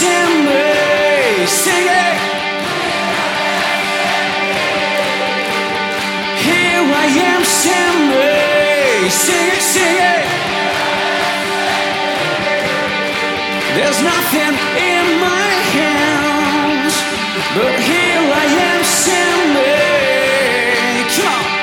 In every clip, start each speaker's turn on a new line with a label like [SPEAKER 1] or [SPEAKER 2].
[SPEAKER 1] sing me, sing it. Here I am, sing me, sing it, sing it. There's nothing in my hands, but here I am, sing me. Come on.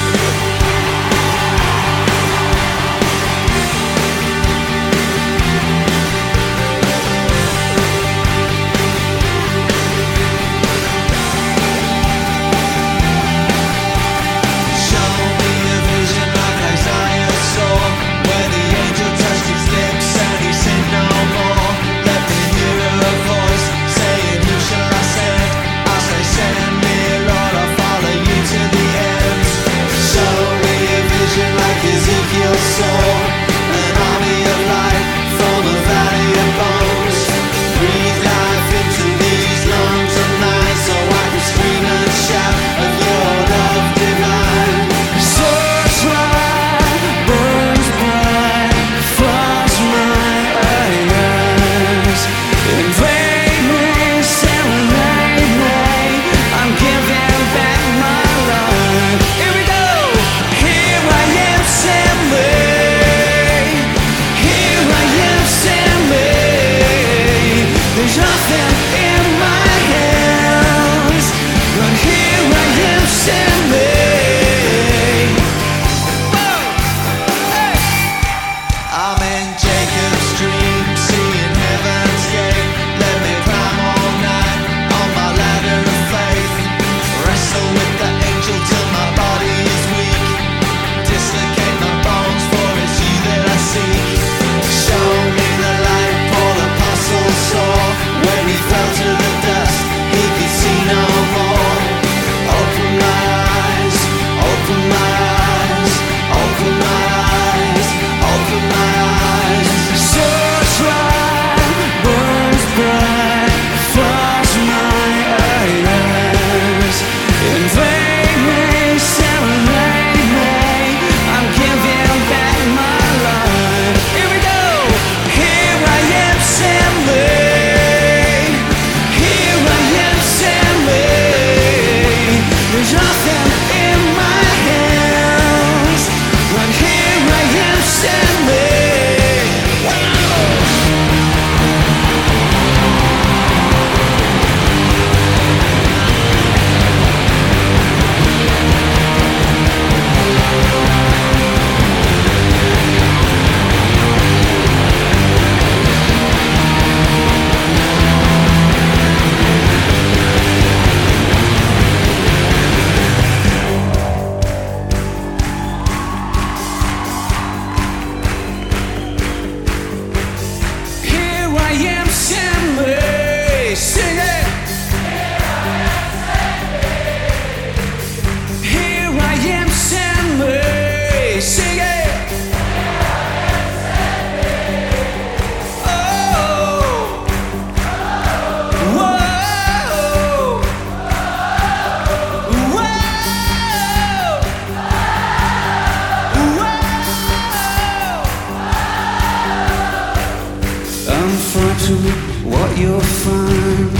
[SPEAKER 2] What you'll find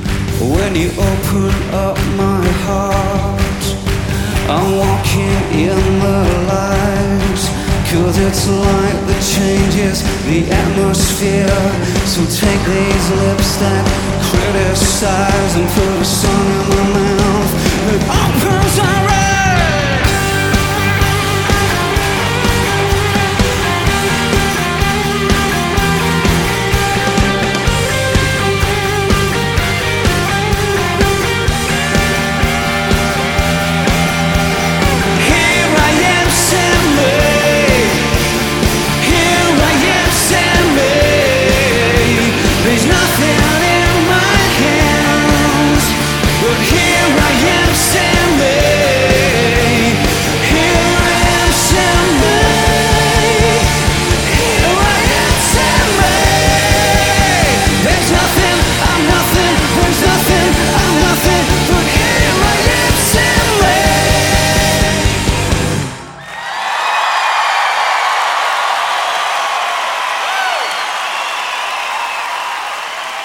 [SPEAKER 2] when you open up my heart. I'm walking in the light, 'cause it's light that changes the atmosphere. So take these lips that criticize and put a song in my mouth.